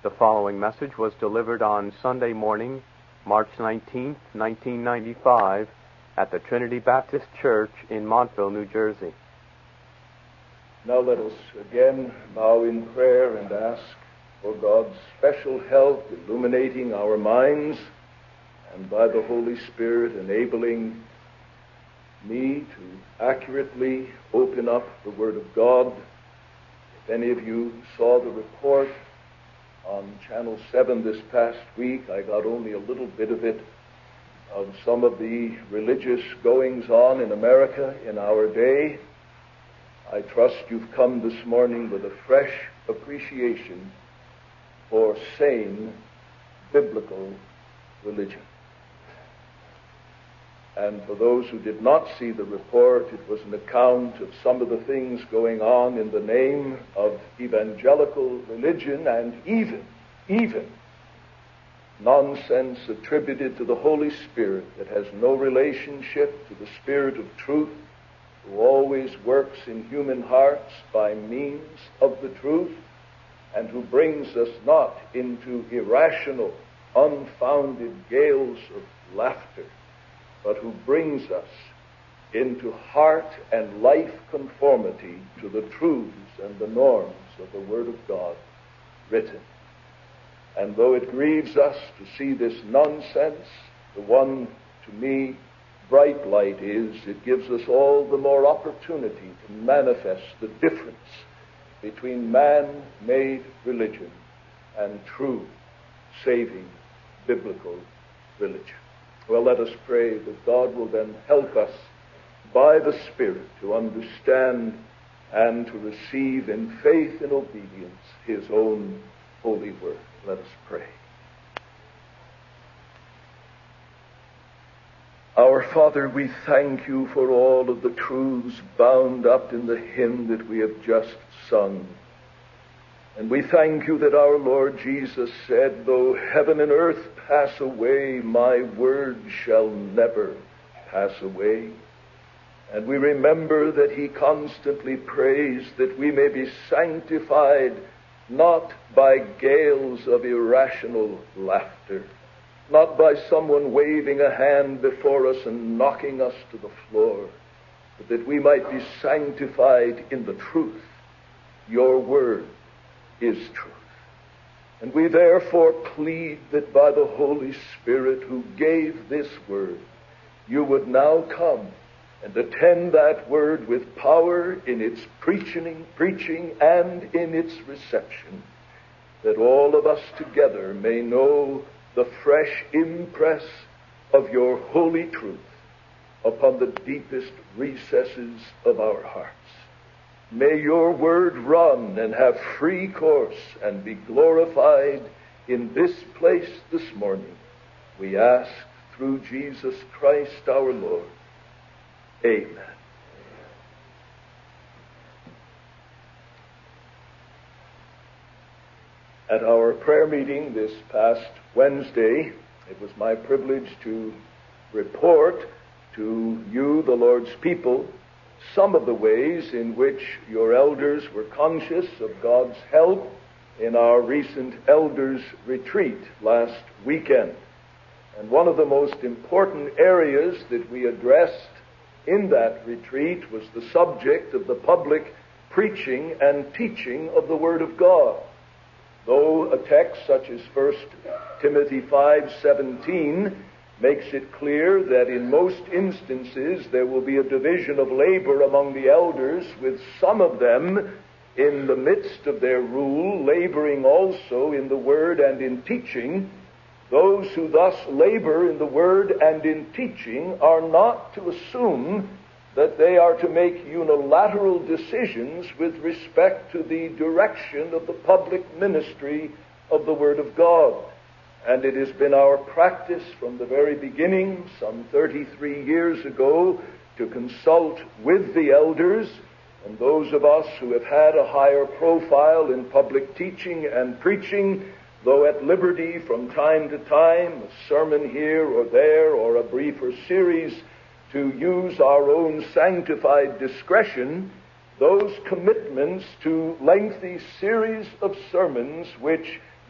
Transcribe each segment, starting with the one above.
The following message was delivered on Sunday morning, March 19, 1995, at the Trinity Baptist Church in Montville, New Jersey. Now let us again bow in prayer and ask for God's special help illuminating our minds and by the Holy Spirit enabling me to accurately open up the Word of God. If any of you saw the report on Channel 7 this past week, I got only a little bit of it, of some of the religious goings-on in America in our day. I trust you've come this morning with a fresh appreciation for sane, biblical religion. And for those who did not see the report, it was an account of some of the things going on in the name of evangelical religion, and even nonsense attributed to the Holy Spirit that has no relationship to the Spirit of truth, who always works in human hearts by means of the truth, and who brings us not into irrational, unfounded gales of laughter, but who brings us into heart and life conformity to the truths and the norms of the Word of God written. And though it grieves us to see this nonsense, the one, to me, bright light is, it gives us all the more opportunity to manifest the difference between man-made religion and true, saving, biblical religion. Well, let us pray that God will then help us by the Spirit to understand and to receive in faith and obedience His own holy word. Let us pray. Our Father, we thank you for all of the truths bound up in the hymn that we have just sung. And we thank you that our Lord Jesus said, "Though heaven and earth pass away, my word shall never pass away." And we remember that he constantly prays that we may be sanctified not by gales of irrational laughter, not by someone waving a hand before us and knocking us to the floor, but that we might be sanctified in the truth. Your word is truth. And we therefore plead that by the Holy Spirit who gave this word, you would now come and attend that word with power in its preaching and in its reception, that all of us together may know the fresh impress of your holy truth upon the deepest recesses of our hearts. May your word run and have free course and be glorified in this place this morning. We ask through Jesus Christ our Lord. Amen. At our prayer meeting this past Wednesday, it was my privilege to report to you, the Lord's people, some of the ways in which your elders were conscious of God's help in our recent elders' retreat last weekend. And one of the most important areas that we addressed in that retreat was the subject of the public preaching and teaching of the Word of God. Though a text such as 1 Timothy 5:17 makes it clear that in most instances there will be a division of labor among the elders, with some of them in the midst of their rule laboring also in the Word and in teaching, those who thus labor in the Word and in teaching are not to assume that they are to make unilateral decisions with respect to the direction of the public ministry of the Word of God. And it has been our practice from the very beginning, some 33 years ago, to consult with the elders, and those of us who have had a higher profile in public teaching and preaching, though at liberty from time to time, a sermon here or there, or a briefer series, to use our own sanctified discretion, those commitments to lengthy series of sermons which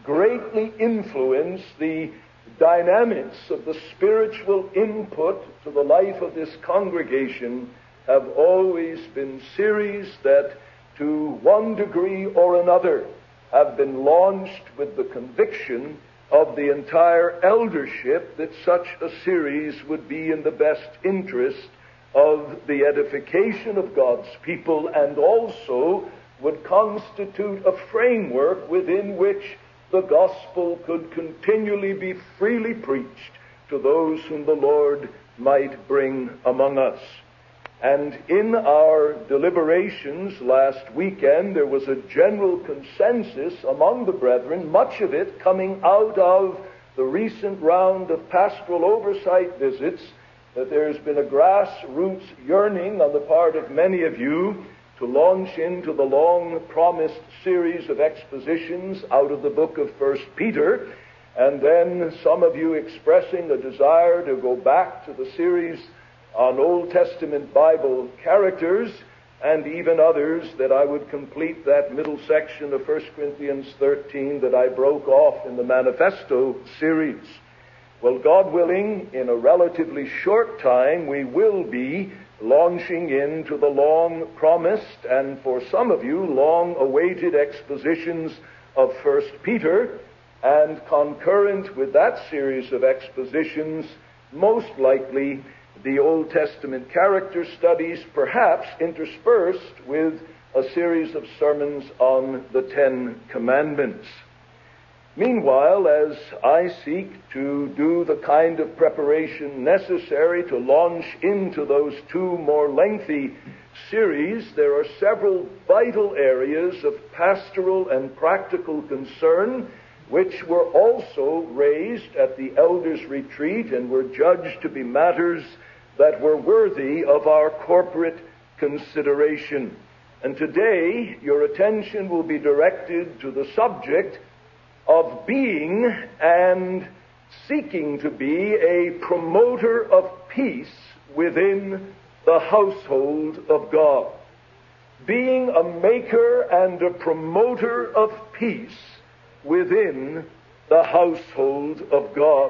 greatly influence the dynamics of the spiritual input to the life of this congregation have always been series that, to one degree or another, have been launched with the conviction of the entire eldership that such a series would be in the best interest of the edification of God's people, and also would constitute a framework within which the gospel could continually be freely preached to those whom the Lord might bring among us. And in our deliberations last weekend, there was a general consensus among the brethren, much of it coming out of the recent round of pastoral oversight visits, that there's been a grassroots yearning on the part of many of you to launch into the long-promised series of expositions out of the book of 1 Peter, and then some of you expressing a desire to go back to the series on Old Testament Bible characters, and even others that I would complete that middle section of 1 Corinthians 13 that I broke off in the Manifesto series. Well, God willing, in a relatively short time, we will be launching into the long-promised, and for some of you, long-awaited expositions of 1 Peter, and concurrent with that series of expositions, most likely the Old Testament character studies, perhaps interspersed with a series of sermons on the Ten Commandments. Meanwhile, as I seek to do the kind of preparation necessary to launch into those two more lengthy series, there are several vital areas of pastoral and practical concern which were also raised at the elders' retreat and were judged to be matters that were worthy of our corporate consideration. And today, your attention will be directed to the subject of being and seeking to be a promoter of peace within the household of God. Being a maker and a promoter of peace within the household of God.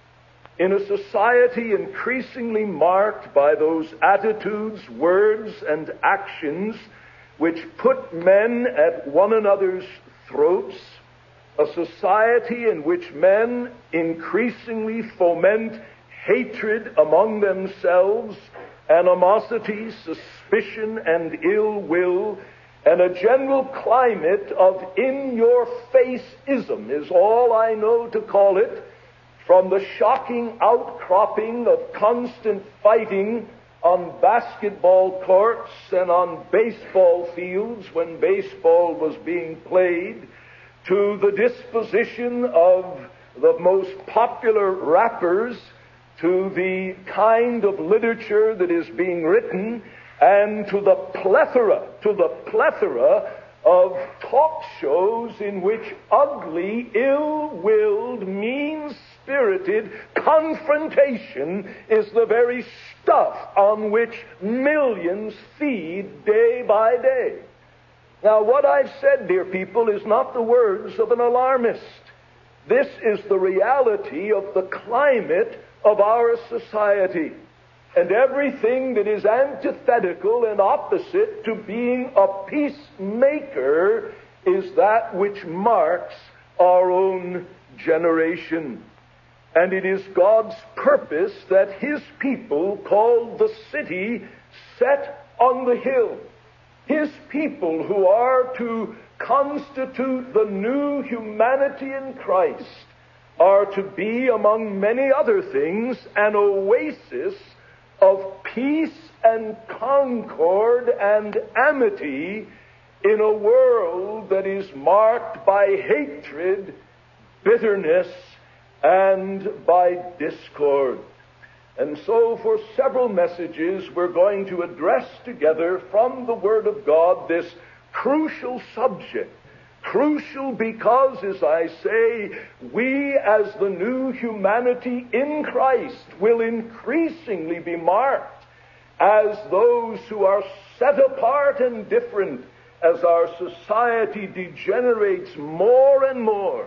In a society increasingly marked by those attitudes, words, and actions which put men at one another's throats, a society in which men increasingly foment hatred among themselves, animosity, suspicion, and ill will, and a general climate of in-your-face-ism is all I know to call it, from the shocking outcropping of constant fighting on basketball courts and on baseball fields when baseball was being played, to the disposition of the most popular rappers, to the kind of literature that is being written, and to the plethora of talk shows in which ugly, ill-willed, mean-spirited confrontation is the very stuff on which millions feed day by day. Now, what I've said, dear people, is not the words of an alarmist. This is the reality of the climate of our society. And everything that is antithetical and opposite to being a peacemaker is that which marks our own generation. And it is God's purpose that His people, called the city set on the hill, His people who are to constitute the new humanity in Christ, are to be, among many other things, an oasis of peace and concord and amity in a world that is marked by hatred, bitterness, and by discord. And so for several messages we're going to address together from the Word of God this crucial subject. Crucial because, as I say, we as the new humanity in Christ will increasingly be marked as those who are set apart and different as our society degenerates more and more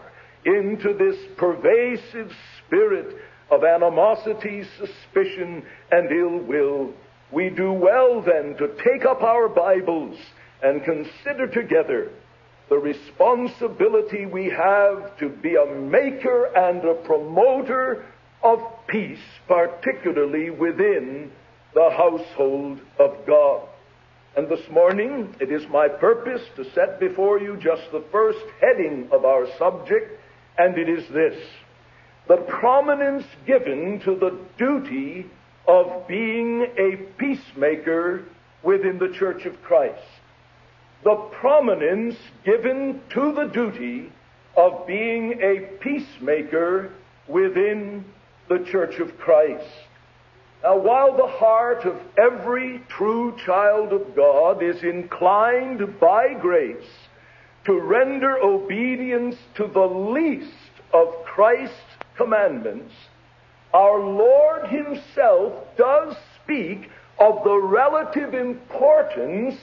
into this pervasive spirit of animosity, suspicion, and ill will, we do well then to take up our Bibles and consider together the responsibility we have to be a maker and a promoter of peace, particularly within the household of God. And this morning, it is my purpose to set before you just the first heading of our subject, and it is this: the prominence given to the duty of being a peacemaker within the Church of Christ. The prominence given to the duty of being a peacemaker within the Church of Christ. Now, while the heart of every true child of God is inclined by grace to render obedience to the least of Christ's commandments, our Lord himself does speak of the relative importance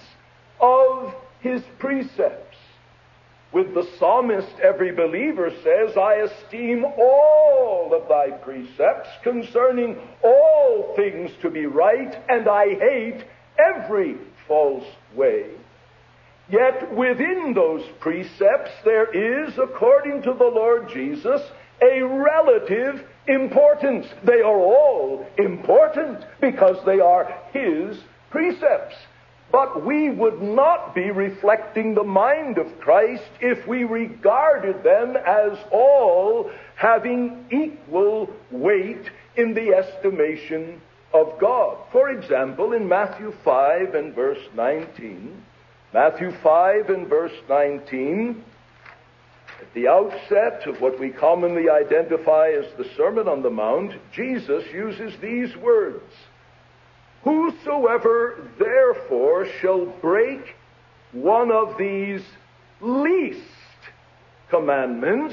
of his precepts. With the psalmist, every believer says, I esteem all of thy precepts concerning all things to be right, and I hate every false way. Yet within those precepts there is, according to the Lord Jesus, a relative importance. They are all important because they are his precepts. But we would not be reflecting the mind of Christ if we regarded them as all having equal weight in the estimation of God. For example, in Matthew 5 and verse 19, Matthew 5 and verse 19, at the outset of what we commonly identify as the Sermon on the Mount, Jesus uses these words: Whosoever therefore shall break one of these least commandments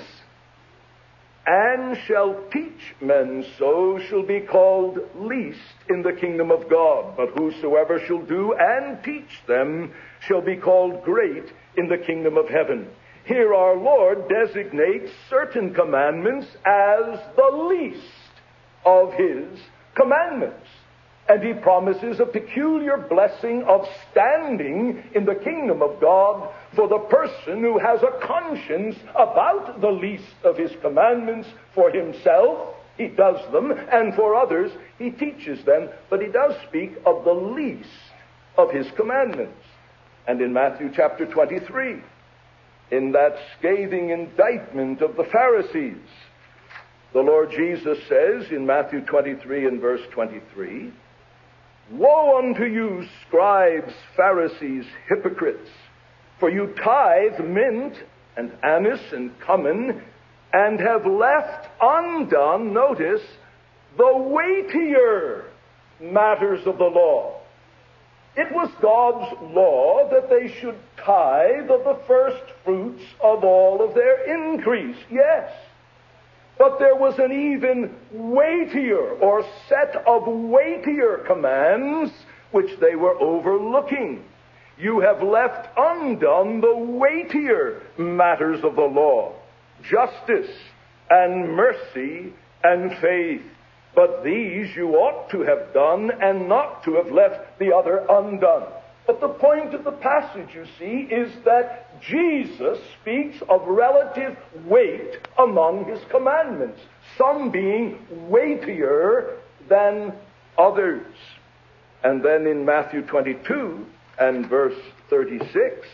and shall teach men so shall be called least in the kingdom of God. But whosoever shall do and teach them shall be called great in the kingdom of heaven. Here our Lord designates certain commandments as the least of his commandments. And he promises a peculiar blessing of standing in the kingdom of God for the person who has a conscience about the least of his commandments. For himself, he does them, and for others, he teaches them. But he does speak of the least of his commandments. And in Matthew chapter 23, in that scathing indictment of the Pharisees, the Lord Jesus says in Matthew 23 and verse 23, Woe unto you, scribes, Pharisees, hypocrites! For you tithe mint and anise and cumin, and have left undone, notice, the weightier matters of the law. It was God's law that they should tithe of the first fruits of all of their increase. Yes. But there was an even weightier or set of weightier commands which they were overlooking. You have left undone the weightier matters of the law: justice and mercy and faith. But these you ought to have done, and not to have left the other undone. But the point of the passage, you see, is that Jesus speaks of relative weight among his commandments, some being weightier than others. And then in Matthew 22 and verse 36,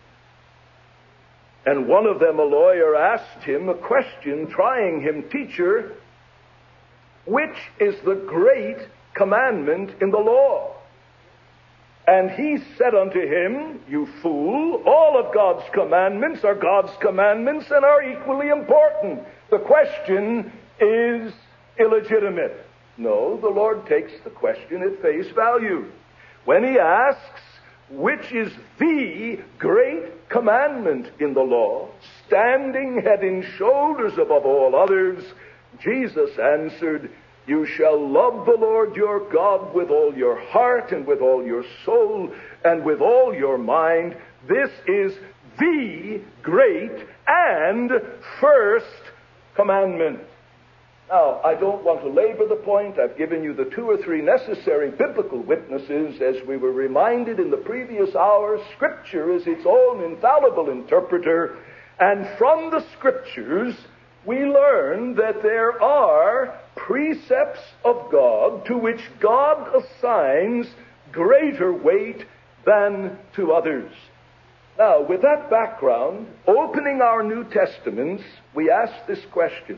and one of them, a lawyer, asked him a question, trying him, Teacher, which is the great commandment in the law? And he said unto him, You fool, all of God's commandments are God's commandments and are equally important. The question is illegitimate. No, the Lord takes the question at face value. When he asks, which is the great commandment in the law, standing head and shoulders above all others, Jesus answered, You shall love the Lord your God with all your heart and with all your soul and with all your mind. This is the great and first commandment. Now, I don't want to labor the point. I've given you the 2 or 3 necessary biblical witnesses. As we were reminded in the previous hour, Scripture is its own infallible interpreter. And from the Scriptures, we learn that there are precepts of God to which God assigns greater weight than to others. Now, with that background, opening our New Testaments, we ask this question: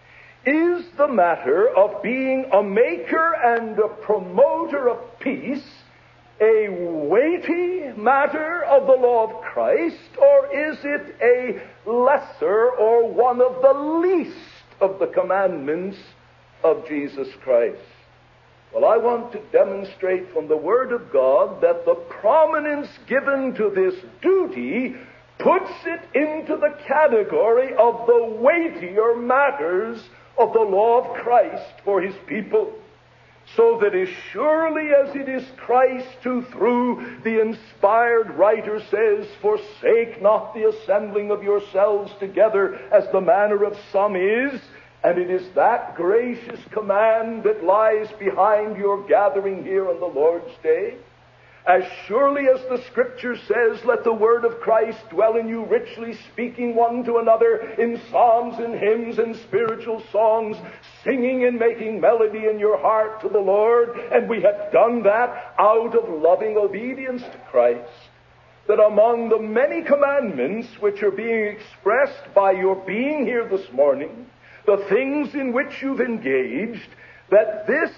is the matter of being a maker and a promoter of peace a weighty matter of the law of Christ, or is it a lesser or one of the least of the commandments of Jesus Christ? Well, I want to demonstrate from the Word of God that the prominence given to this duty puts it into the category of the weightier matters of the law of Christ for His people. So that as surely as it is Christ who through the inspired writer says, "Forsake not the assembling of yourselves together as the manner of some is," and it is that gracious command that lies behind your gathering here on the Lord's day, as surely as the Scripture says, "Let the word of Christ dwell in you richly, speaking one to another in psalms and hymns and spiritual songs, singing and making melody in your heart to the Lord," and we have done that out of loving obedience to Christ, that among the many commandments which are being expressed by your being here this morning, the things in which you've engaged, that this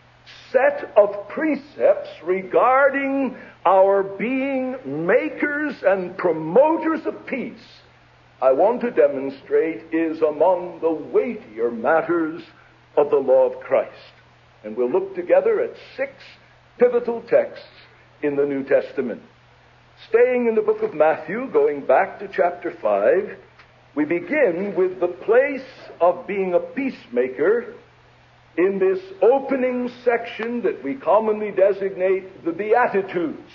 set of precepts regarding our being makers and promoters of peace, I want to demonstrate is among the weightier matters of the law of Christ. And we'll look together at 6 pivotal texts in the New Testament. Staying in the book of Matthew, going back to chapter 5, we begin with the place of being a peacemaker in this opening section that we commonly designate the Beatitudes.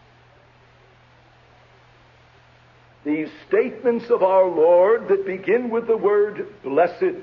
These statements of our Lord that begin with the word blessed.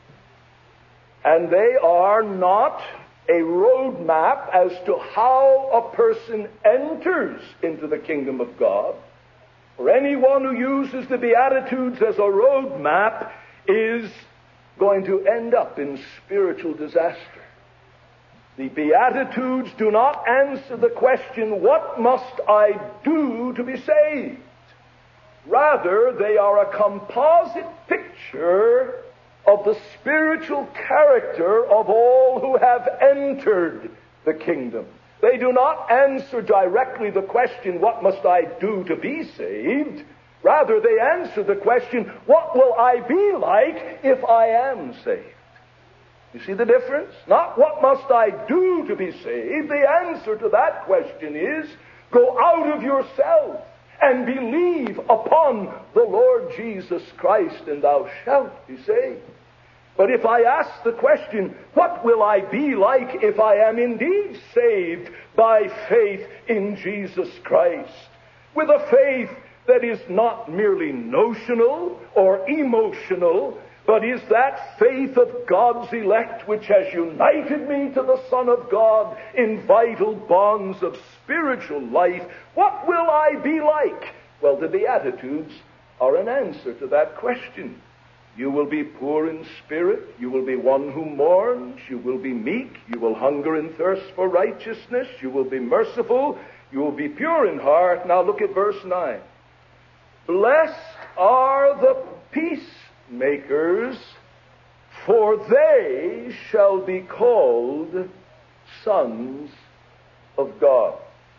And they are not a roadmap as to how a person enters into the kingdom of God. For anyone who uses the Beatitudes as a roadmap is going to end up in spiritual disaster. The Beatitudes do not answer the question, "What must I do to be saved?" Rather, they are a composite picture of the spiritual character of all who have entered the kingdom. They do not answer directly the question, "What must I do to be saved?" Rather, they answer the question, "What will I be like if I am saved?" You see the difference? Not "What must I do to be saved?" The answer to that question is, go out of yourself and believe upon the Lord Jesus Christ, and thou shalt be saved. But if I ask the question, "What will I be like if I am indeed saved by faith in Jesus Christ?" with a faith that is not merely notional or emotional, but is that faith of God's elect which has united me to the Son of God in vital bonds of spiritual life, what will I be like? Well, the Beatitudes are an answer to that question. You will be poor in spirit. You will be one who mourns. You will be meek. You will hunger and thirst for righteousness. You will be merciful. You will be pure in heart. Now look at verse 9. Blessed are the peacemakers, for they shall be called sons of God.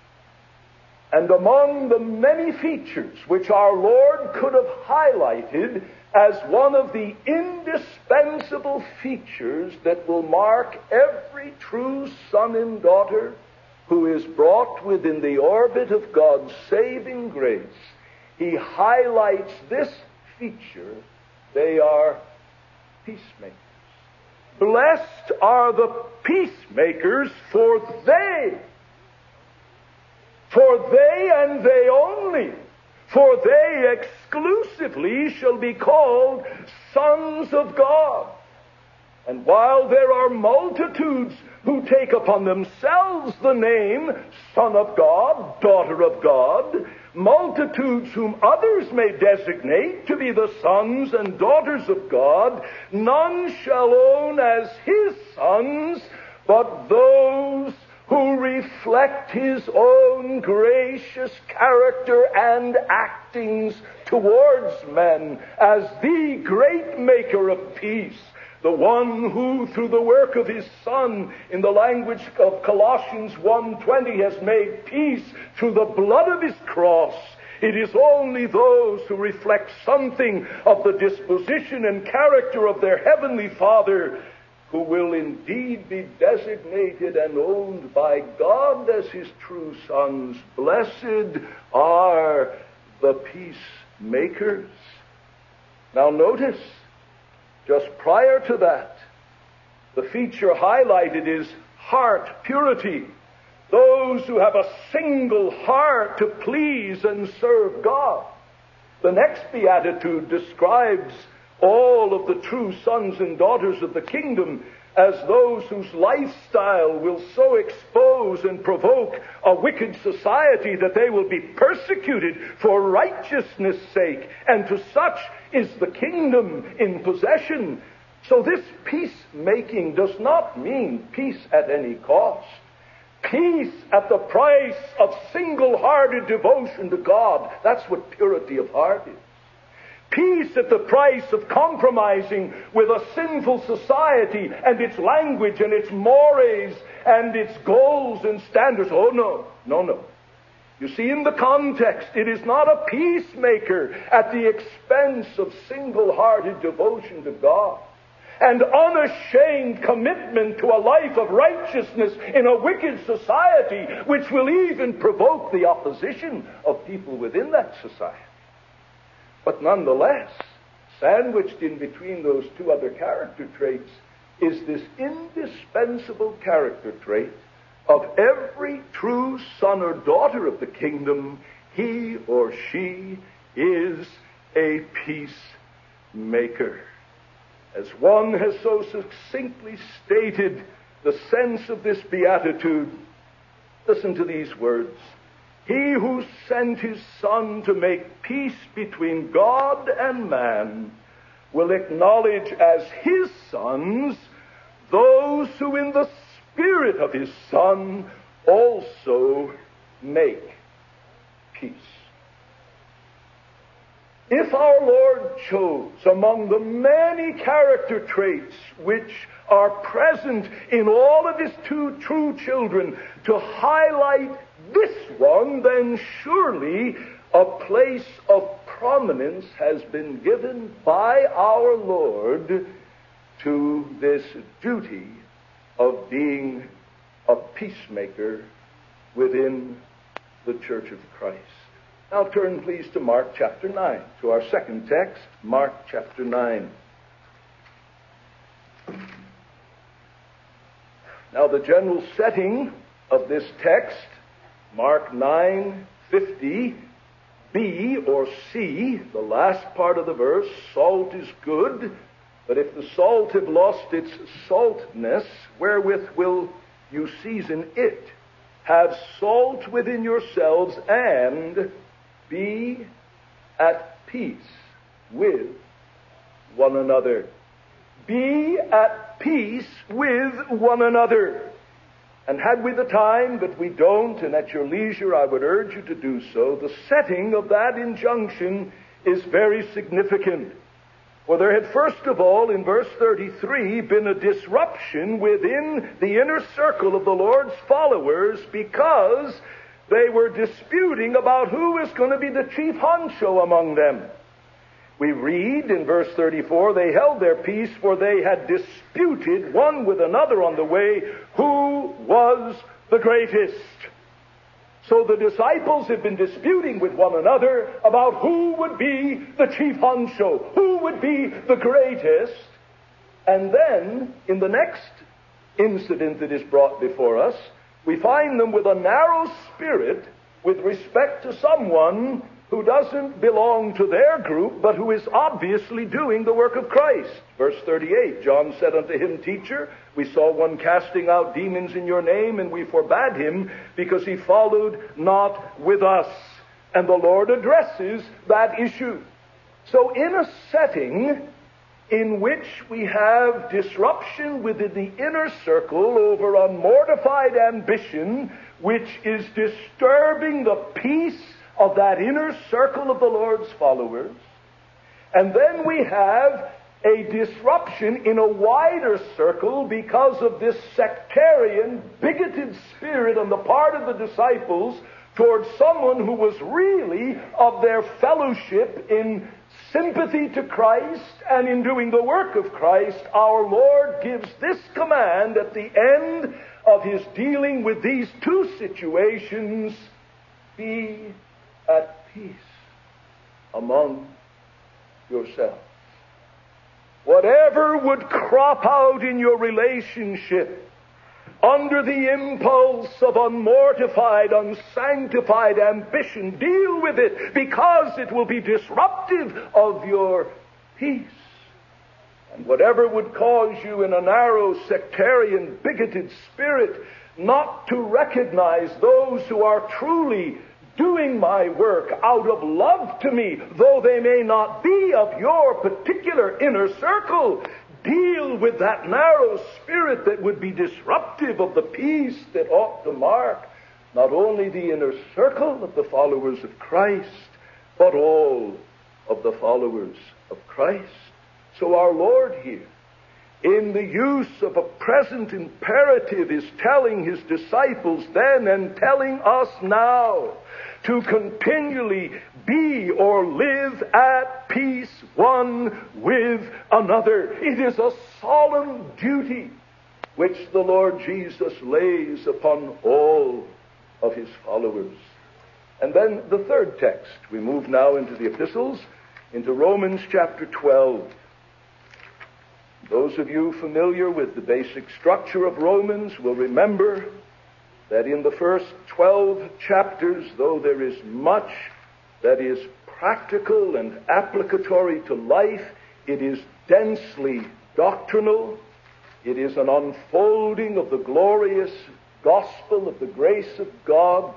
And among the many features which our Lord could have highlighted as one of the indispensable features that will mark every true son and daughter who is brought within the orbit of God's saving grace, he highlights this feature: they are peacemakers. Blessed are the peacemakers, for they and they only for they exclusively shall be called sons of God. And while there are multitudes who take upon themselves the name Son of God, Daughter of God, multitudes whom others may designate to be the sons and daughters of God, none shall own as his sons, but those who reflect his own gracious character and actings towards men as the great maker of peace, the one who, through the work of his Son, in the language of Colossians 1:20, has made peace through the blood of his cross. It is only those who reflect something of the disposition and character of their heavenly Father who will indeed be designated and owned by God as his true sons. Blessed are the peacemakers. Now notice, just prior to that, the feature highlighted is heart purity. Those who have a single heart to please and serve God. The next beatitude describes all of the true sons and daughters of the kingdom as those whose lifestyle will so expose and provoke a wicked society that they will be persecuted for righteousness' sake, and to such is the kingdom in possession. So this peacemaking does not mean peace at any cost. Peace at the price of single-hearted devotion to God. That's what purity of heart is. Peace at the price of compromising with a sinful society and its language and its mores and its goals and standards. Oh, no. You see, in the context, it is not a peacemaker at the expense of single-hearted devotion to God and unashamed commitment to a life of righteousness in a wicked society, which will even provoke the opposition of people within that society. But nonetheless, sandwiched in between those two other character traits is this indispensable character trait of every true son or daughter of the kingdom. He or she is a peacemaker. As one has so succinctly stated the sense of this beatitude, listen to these words. He who sent his Son to make peace between God and man will acknowledge as his sons those who in the Spirit of his Son also make peace. If our Lord chose among the many character traits which are present in all of his two true children to highlight this one, then surely a place of prominence has been given by our Lord to this duty of being a peacemaker within the Church of Christ. Now turn please to Mark chapter 9, to our second text, Mark chapter 9. Now the general setting of this text, Mark 9:50, B or C, the last part of the verse, salt is good, but if the salt have lost its saltness, wherewith will you season it? Have salt within yourselves and be at peace with one another. Be at peace with one another. And had we the time, but we don't, and at your leisure I would urge you to do so, the setting of that injunction is very significant. For there had first of all, in verse 33, been a disruption within the inner circle of the Lord's followers because they were disputing about who was going to be the chief honcho among them. We read in verse 34, they held their peace, for they had disputed one with another on the way who was the greatest. So the disciples had been disputing with one another about who would be the chief honcho, who would be the greatest. And then, in the next incident that is brought before us, we find them with a narrow spirit with respect to someone who doesn't belong to their group, but who is obviously doing the work of Christ. Verse 38, John said unto him, Teacher, we saw one casting out demons in your name, and we forbade him, because he followed not with us. And the Lord addresses that issue. So in a setting in which we have disruption within the inner circle over unmortified ambition, which is disturbing the peace of that inner circle of the Lord's followers. And then we have a disruption in a wider circle because of this sectarian, bigoted spirit on the part of the disciples towards someone who was really of their fellowship in sympathy to Christ and in doing the work of Christ. Our Lord gives this command at the end of his dealing with these two situations: be at peace among yourselves. Whatever would crop out in your relationship under the impulse of unmortified, unsanctified ambition, deal with it, because it will be disruptive of your peace. And whatever would cause you in a narrow, sectarian, bigoted spirit not to recognize those who are truly doing my work out of love to me, though they may not be of your particular inner circle, deal with that narrow spirit that would be disruptive of the peace that ought to mark not only the inner circle of the followers of Christ, but all of the followers of Christ. So our Lord here, in the use of a present imperative, is telling his disciples then and telling us now to continually be or live at peace one with another. It is a solemn duty which the Lord Jesus lays upon all of his followers. And then the third text. We move now into the epistles, into Romans chapter 12. Those of you familiar with the basic structure of Romans will remember that in the first 12 chapters, though there is much that is practical and applicatory to life, it is densely doctrinal. It is an unfolding of the glorious gospel of the grace of God,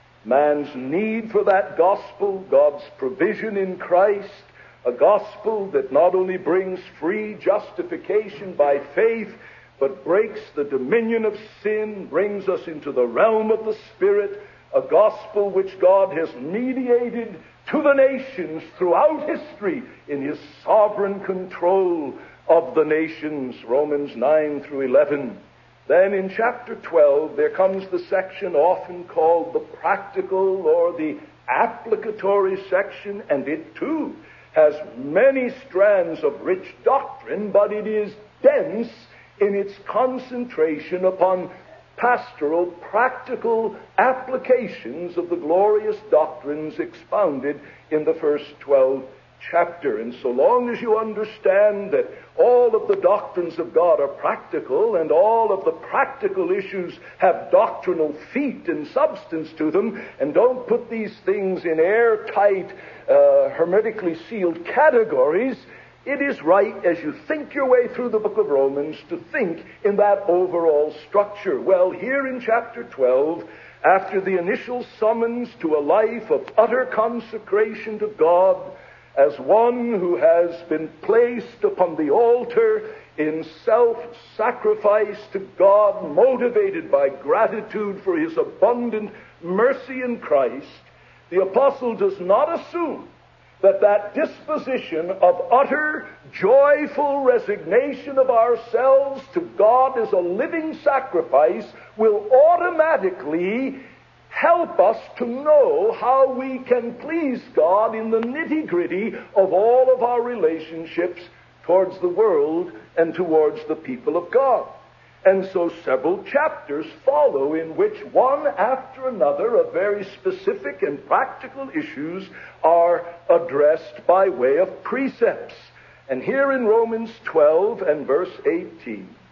man's need for that gospel, God's provision in Christ, a gospel that not only brings free justification by faith, but breaks the dominion of sin, brings us into the realm of the Spirit, a gospel which God has mediated to the nations throughout history in his sovereign control of the nations, Romans 9 through 11. Then in chapter 12, there comes the section often called the practical or the applicatory section, and it too has many strands of rich doctrine, but it is dense in its concentration upon pastoral, practical applications of the glorious doctrines expounded in the first 12 chapter. And so long as you understand that all of the doctrines of God are practical and all of the practical issues have doctrinal feet and substance to them, and don't put these things in airtight, hermetically sealed categories, it is right, as you think your way through the book of Romans, to think in that overall structure. Well, here in chapter 12, after the initial summons to a life of utter consecration to God, as one who has been placed upon the altar in self-sacrifice to God, motivated by gratitude for his abundant mercy in Christ, the apostle does not assume that disposition of utter, joyful resignation of ourselves to God as a living sacrifice will automatically help us to know how we can please God in the nitty-gritty of all of our relationships towards the world and towards the people of God. And so several chapters follow in which one after another of very specific and practical issues are addressed by way of precepts. And here in Romans 12 and verse 18,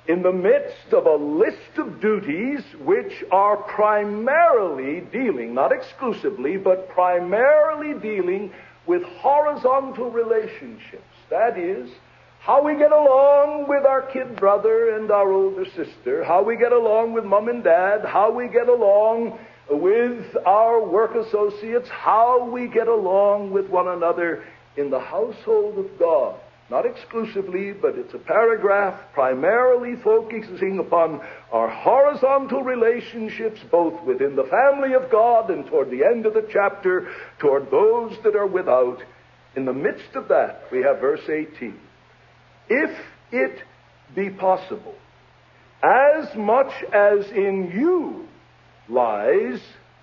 in the midst of a list of duties which are primarily dealing, not exclusively, but primarily dealing with horizontal relationships. That is, how we get along with our kid brother and our older sister, how we get along with mom and dad, how we get along with our work associates, how we get along with one another in the household of God. Not exclusively, but it's a paragraph primarily focusing upon our horizontal relationships, both within the family of God and toward the end of the chapter, toward those that are without. In the midst of that, we have verse 18. If it be possible, as much as in you lies,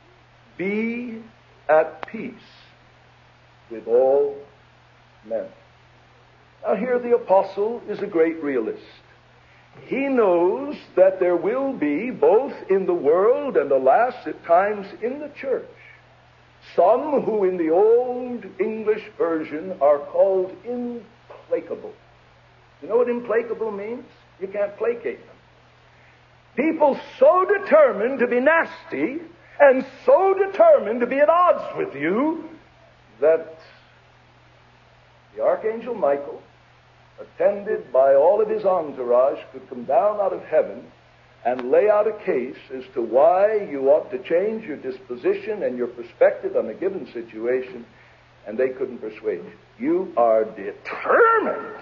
be at peace with all men. Now here the apostle is a great realist. He knows that there will be, both in the world and alas at times in the church, some who in the old English version are called implacable. You know what implacable means? You can't placate them. People so determined to be nasty and so determined to be at odds with you that the Archangel Michael, attended by all of his entourage, could come down out of heaven and lay out a case as to why you ought to change your disposition and your perspective on a given situation, and they couldn't persuade you. You are determined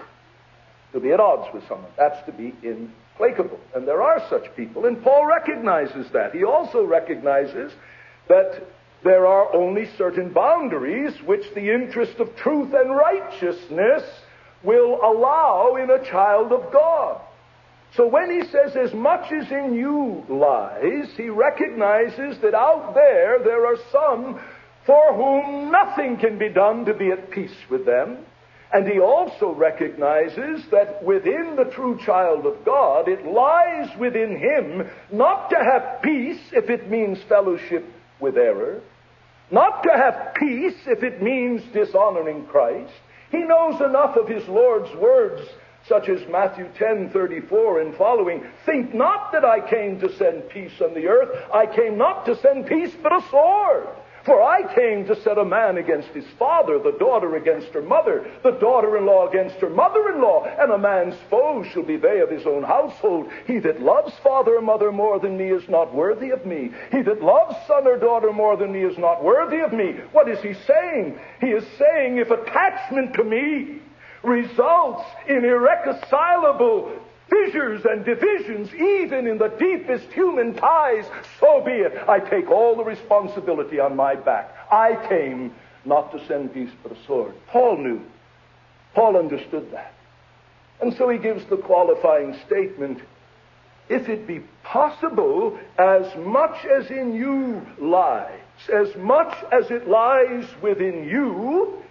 to be at odds with someone. That's to be implacable. And there are such people, and Paul recognizes that. He also recognizes that there are only certain boundaries which the interest of truth and righteousness will allow in a child of God. So when he says, as much as in you lies, he recognizes that out there are some for whom nothing can be done to be at peace with them. And he also recognizes that within the true child of God, it lies within him not to have peace if it means fellowship with error, not to have peace if it means dishonoring Christ. He knows enough of his Lord's words, such as Matthew 10:34 and following. Think not that I came to send peace on the earth. I came not to send peace, but a sword. For I came to set a man against his father, the daughter against her mother, the daughter-in-law against her mother-in-law, and a man's foes shall be they of his own household. He that loves father or mother more than me is not worthy of me. He that loves son or daughter more than me is not worthy of me. What is he saying? He is saying, if attachment to me results in irreconcilable fissures and divisions, even in the deepest human ties, so be it. I take all the responsibility on my back. I came not to send peace but a sword. Paul knew. Paul understood that. And so he gives the qualifying statement, if it be possible, as much as in you lies, as much as it lies within you,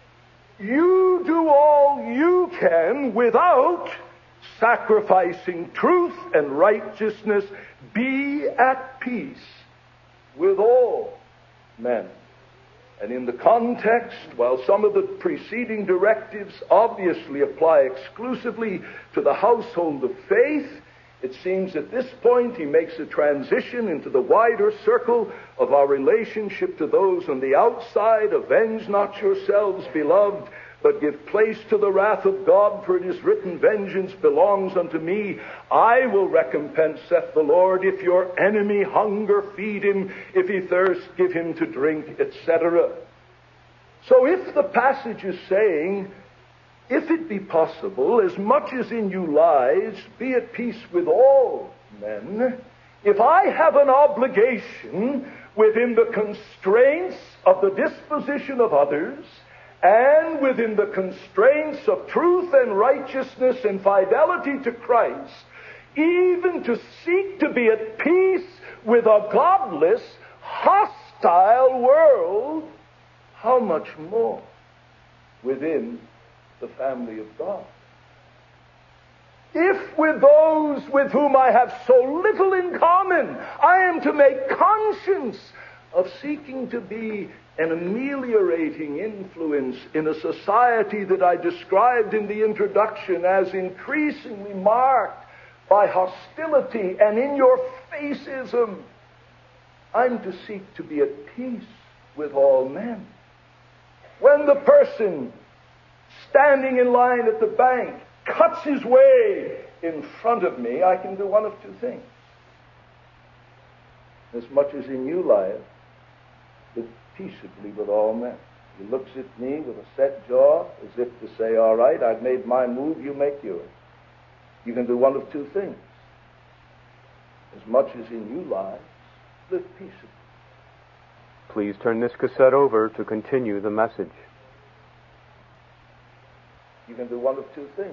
you do all you can without sacrificing truth and righteousness. Be at peace with all men. And in the context, while some of the preceding directives obviously apply exclusively to the household of faith, it seems at this point he makes a transition into the wider circle of our relationship to those on the outside. Avenge not yourselves, beloved, but give place to the wrath of God, for it is written, vengeance belongs unto me. I will recompense, saith the Lord. If your enemy hunger, feed him. If he thirst, give him to drink, etc. So if the passage is saying, if it be possible, as much as in you lies, be at peace with all men. If I have an obligation within the constraints of the disposition of others, and within the constraints of truth and righteousness and fidelity to Christ, even to seek to be at peace with a godless, hostile world, how much more within the family of God? If with those with whom I have so little in common, I am to make conscience of seeking to be an ameliorating influence in a society that I described in the introduction as increasingly marked by hostility and in your faceism. I'm to seek to be at peace with all men. When the person standing in line at the bank cuts his way in front of me, I can do one of two things. As much as in you lieth, live peaceably with all men. He looks at me with a set jaw, as if to say, all right, I've made my move, you make yours. You can do one of two things. As much as in you lies, live peaceably. Please turn this cassette over to continue the message. You can do one of two things.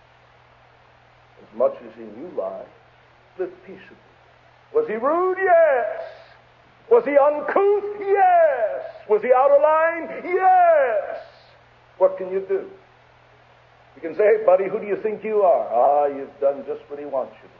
As much as in you lies, live peaceably. Was he rude? Yes. Was he uncouth? Yes. Was he out of line? Yes. What can you do? You can say, hey, buddy, who do you think you are? You've done just what he wants you to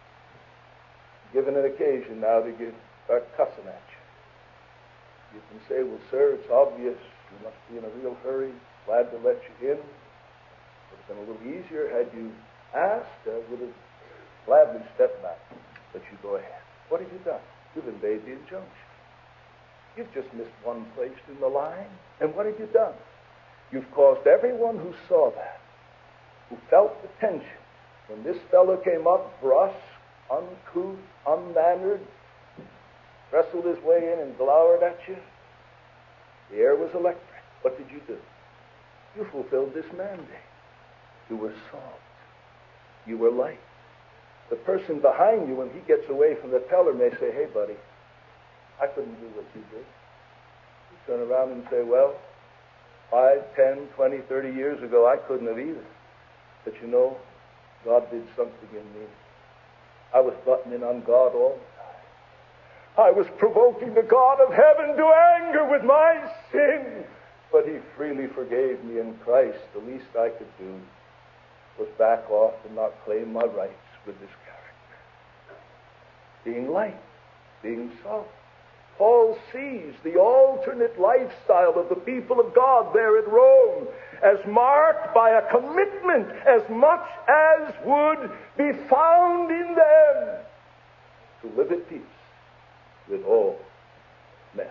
do. Given an occasion now to start cussing at you. You can say, well, sir, it's obvious you must be in a real hurry. Glad to let you in. It would have been a little easier had you asked. I would have gladly stepped back. But you go ahead. What have you done? You've obeyed the injunction. You've just missed one place in the line. And what have you done? You've caused everyone who saw that, who felt the tension, when this fellow came up, brusque, uncouth, unmannered, wrestled his way in and glowered at you, the air was electric. What did you do? You fulfilled this mandate. You were salt. You were light. The person behind you, when he gets away from the teller, may say, hey, buddy, I couldn't do what you did. You turn around and say, well, 5, 10, 20, 30 years ago, I couldn't have either. But you know, God did something in me. I was buttoning on God all the time. I was provoking the God of heaven to anger with my sin. But he freely forgave me in Christ. The least I could do was back off and not claim my rights with this character. Being light, being salt. Paul sees the alternate lifestyle of the people of God there at Rome as marked by a commitment as much as would be found in them to live at peace with all men.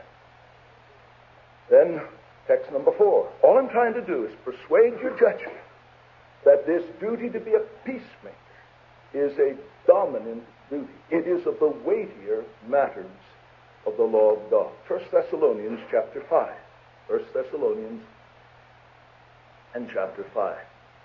Then, text number 4. All I'm trying to do is persuade your judgment that this duty to be a peacemaker is a dominant duty. It is of the weightier matters of the law of God. 1 Thessalonians chapter 5. 1 Thessalonians and chapter 5.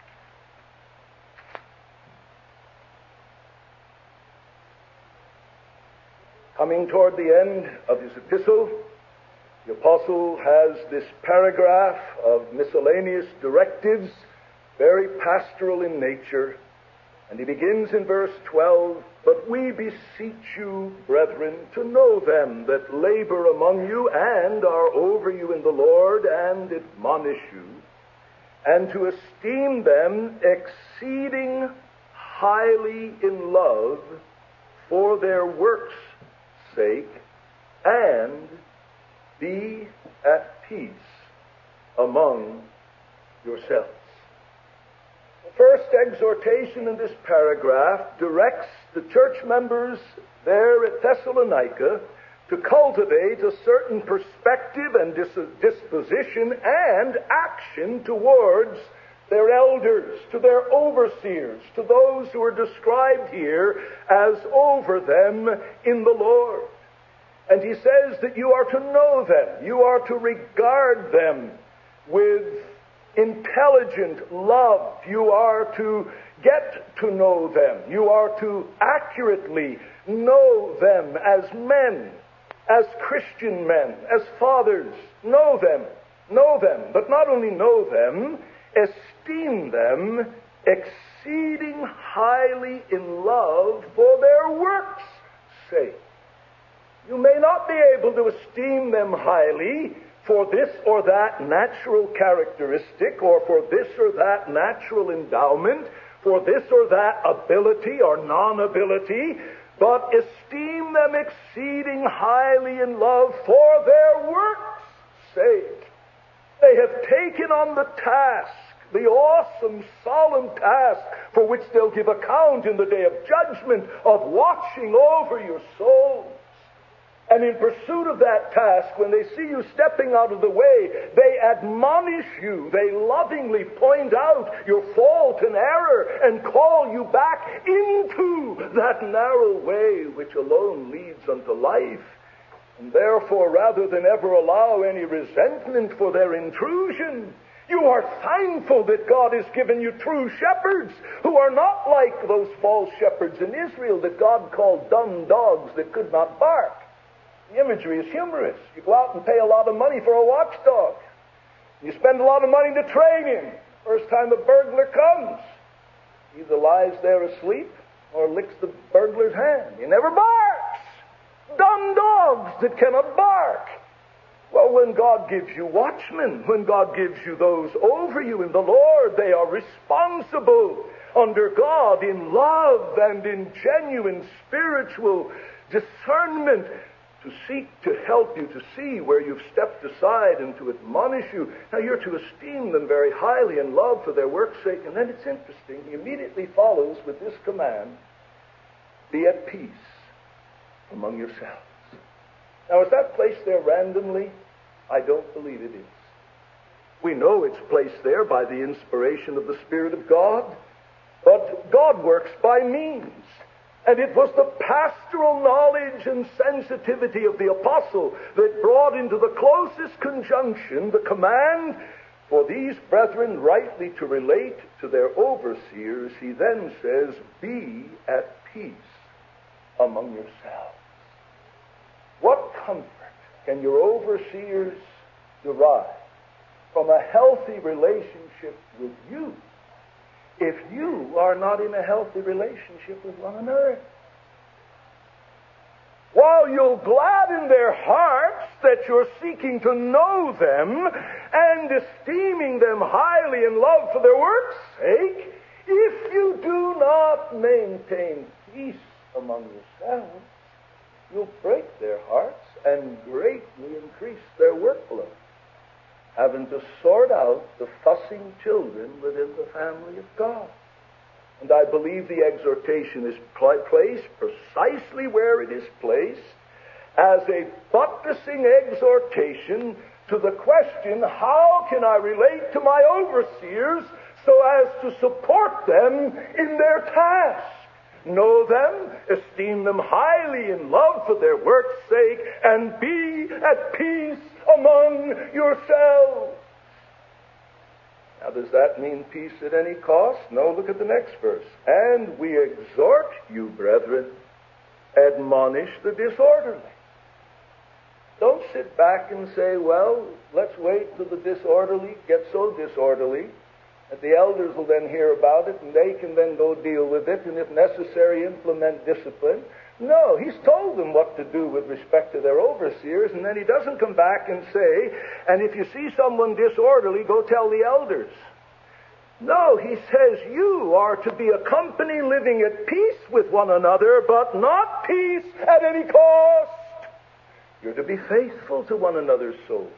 Coming toward the end of his epistle, the apostle has this paragraph of miscellaneous directives, very pastoral in nature, and he begins in verse 12, but we beseech you, brethren, to know them that labor among you and are over you in the Lord and admonish you, and to esteem them exceeding highly in love for their works' sake, and be at peace among yourselves. The first exhortation in this paragraph directs the church members there at Thessalonica to cultivate a certain perspective and disposition and action towards their elders, to their overseers, to those who are described here as over them in the Lord. And he says that you are to know them, you are to regard them with intelligent love. You are to get to know them. You are to accurately know them as men, as Christian men, as fathers. Know them, but not only know them, esteem them exceeding highly in love for their works' sake. You may not be able to esteem them highly for this or that natural characteristic, or for this or that natural endowment, for this or that ability or non-ability, but esteem them exceeding highly in love for their works' sake. They have taken on the task the awesome, solemn task for which they'll give account in the day of judgment of watching over your souls. And in pursuit of that task, when they see you stepping out of the way, they admonish you. They lovingly point out your fault and error and call you back into that narrow way which alone leads unto life. And therefore, rather than ever allow any resentment for their intrusion, you are thankful that God has given you true shepherds who are not like those false shepherds in Israel that God called dumb dogs that could not bark. The imagery is humorous. You go out and pay a lot of money for a watchdog. You spend a lot of money to train him. First time a burglar comes, he either lies there asleep or licks the burglar's hand. He never barks. Dumb dogs that cannot bark. Well, when God gives you watchmen, when God gives you those over you in the Lord, they are responsible under God in love and in genuine spiritual discernment to seek to help you to see where you've stepped aside and to admonish you. Now, you're to esteem them very highly and love for their work's sake. And then it's interesting. He immediately follows with this command, be at peace among yourselves. Now, is that placed there randomly? I don't believe it is. We know it's placed there by the inspiration of the Spirit of God, but God works by means. And it was the pastoral knowledge and sensitivity of the apostle that brought into the closest conjunction the command for these brethren rightly to relate to their overseers. He then says, be at peace among yourselves. What comfort can your overseers derive from a healthy relationship with you if you are not in a healthy relationship with one another? While you'll gladden their hearts that you're seeking to know them and esteeming them highly in love for their work's sake, if you do not maintain peace among yourselves, you'll break their hearts and greatly increase their workload, having to sort out the fussing children within the family of God. And I believe the exhortation is placed precisely where it is placed, as a buttressing exhortation to the question, how can I relate to my overseers so as to support them in their task? Know them, esteem them highly in love for their work's sake, and be at peace among yourselves. Now, does that mean peace at any cost? No, look at the next verse. And we exhort you, brethren, admonish the disorderly. Don't sit back and say, well, let's wait till the disorderly gets so disorderly that the elders will then hear about it and they can then go deal with it and, if necessary, implement discipline. No, he's told them what to do with respect to their overseers, and then he doesn't come back and say, and if you see someone disorderly, go tell the elders. No, he says you are to be a company living at peace with one another, but not peace at any cost. You're to be faithful to one another's soul.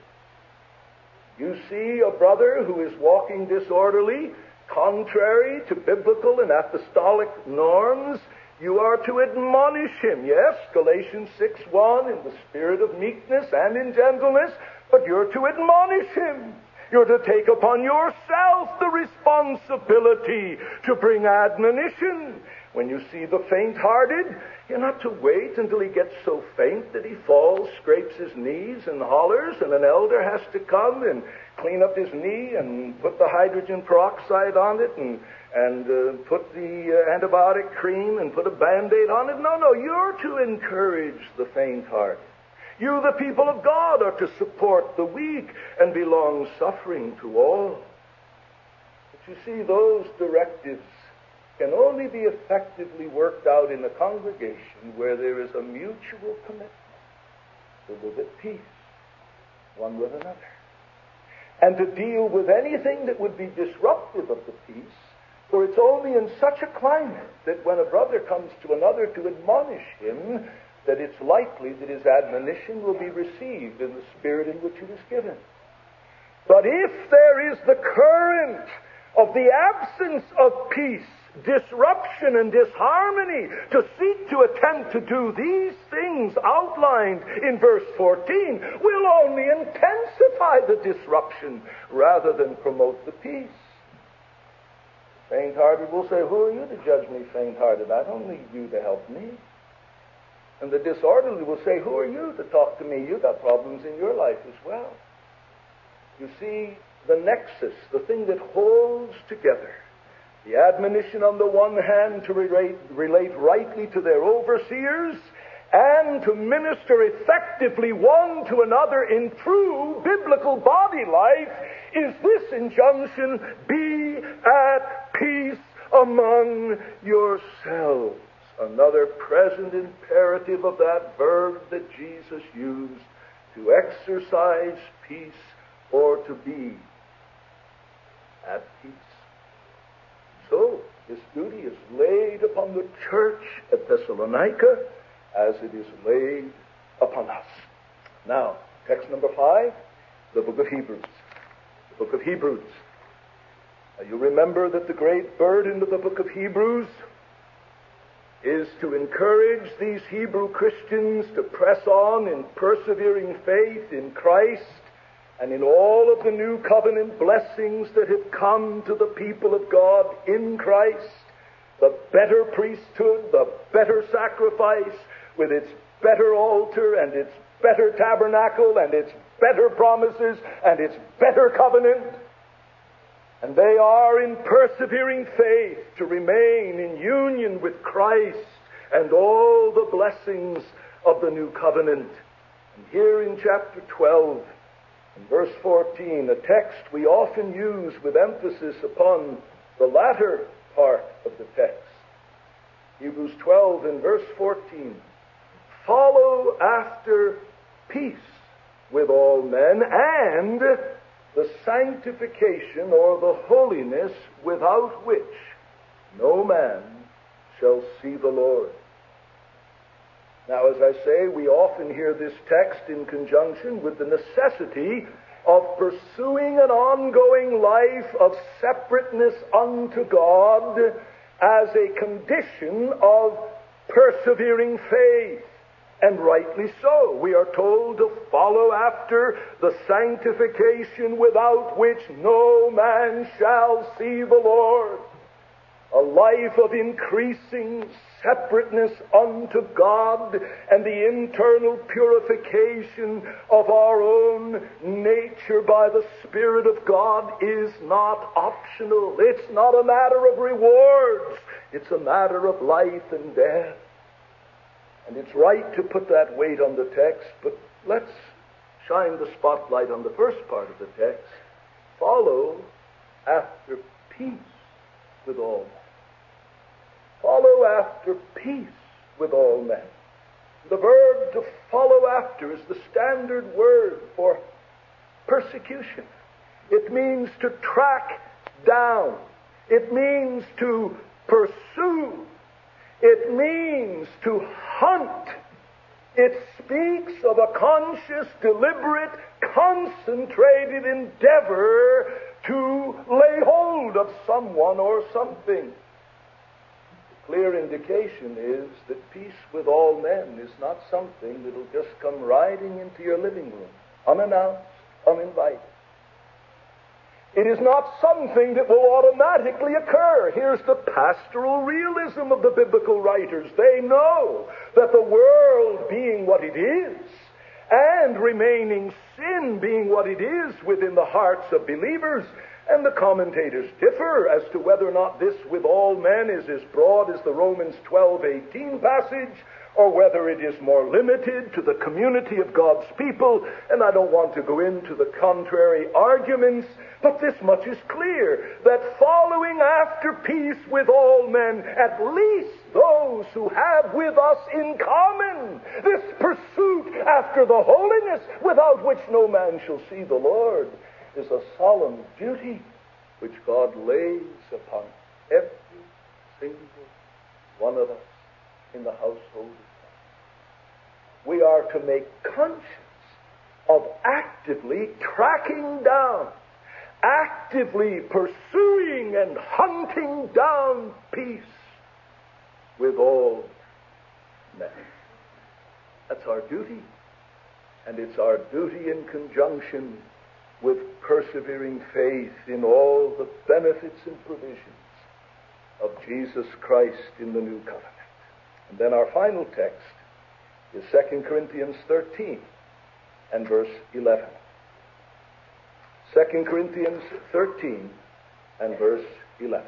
You see a brother who is walking disorderly, contrary to biblical and apostolic norms, you are to admonish him. Yes, Galatians 6:1, in the spirit of meekness and in gentleness, but you're to admonish him. You're to take upon yourself the responsibility to bring admonition. When you see the faint-hearted, you're not to wait until he gets so faint that he falls, scrapes his knees, and hollers, and an elder has to come and clean up his knee and put the hydrogen peroxide on it and put the antibiotic cream and put a Band-Aid on it. No, you're to encourage the faint-hearted. You, the people of God, are to support the weak and be long-suffering to all. But you see, those directives can only be effectively worked out in a congregation where there is a mutual commitment to live at peace one with another, and to deal with anything that would be disruptive of the peace. For it's only in such a climate that when a brother comes to another to admonish him, that it's likely that his admonition will be received in the spirit in which it is given. But if there is the current of the absence of peace, disruption and disharmony, to seek to attempt to do these things outlined in verse 14 will only intensify the disruption rather than promote the peace. Faint-hearted will say, who are you to judge me faint-hearted? I don't need you to help me. And the disorderly will say, who are you to talk to me? You've got problems in your life as well. You see, the nexus, the thing that holds together, the admonition on the one hand to relate rightly to their overseers and to minister effectively one to another in true biblical body life, is this injunction: be at peace among yourselves. Another present imperative of that verb that Jesus used, to exercise peace or to be at peace. So, this duty is laid upon the church at Thessalonica as it is laid upon us. Now, text number 5, the book of Hebrews. The book of Hebrews. Now, you remember that the great burden of the book of Hebrews is to encourage these Hebrew Christians to press on in persevering faith in Christ and in all of the new covenant blessings that have come to the people of God in Christ, the better priesthood, the better sacrifice, with its better altar and its better tabernacle and its better promises and its better covenant. And they are in persevering faith to remain in union with Christ and all the blessings of the new covenant. And here in chapter 12, in verse 14, a text we often use with emphasis upon the latter part of the text. Hebrews 12 in verse 14. Follow after peace with all men and the sanctification or the holiness without which no man shall see the Lord. Now, as I say, we often hear this text in conjunction with the necessity of pursuing an ongoing life of separateness unto God as a condition of persevering faith. And rightly so. We are told to follow after the sanctification without which no man shall see the Lord. A life of increasing separateness unto God and the internal purification of our own nature by the Spirit of God is not optional. It's not a matter of rewards. It's a matter of life and death. And it's right to put that weight on the text, but let's shine the spotlight on the first part of the text. Follow after peace with all men. Follow after peace with all men. The verb to follow after is the standard word for persecution. It means to track down. It means to pursue. It means to hunt. It speaks of a conscious, deliberate, concentrated endeavor to lay hold of someone or something. The clear indication is that peace with all men is not something that'll just come riding into your living room, unannounced, uninvited. It is not something that will automatically occur. Here's the pastoral realism of the biblical writers. They know that the world being what it is, and remaining sin being what it is within the hearts of believers, and the commentators differ as to whether or not this with all men is as broad as the Romans 12:18 passage, or whether it is more limited to the community of God's people, and I don't want to go into the contrary arguments, but this much is clear, that following after peace with all men, at least those who have with us in common this pursuit after the holiness without which no man shall see the Lord, is a solemn duty which God lays upon every single one of us in the household of God. We are to make conscience of actively tracking down actively pursuing and hunting down peace with all men. That's our duty. And it's our duty in conjunction with persevering faith in all the benefits and provisions of Jesus Christ in the new covenant. And then our final text is 2 Corinthians 13 and verse 11. 2 Corinthians 13 and verse 11.